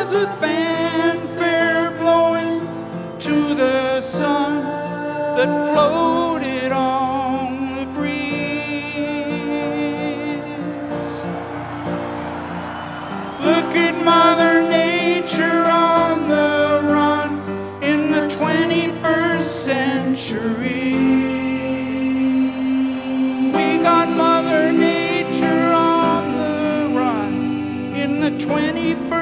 was with fanfare blowing to the sun that floated on the breeze. Look at Mother Nature on the run in the 21st century. We got Mother Nature on the run in the 21st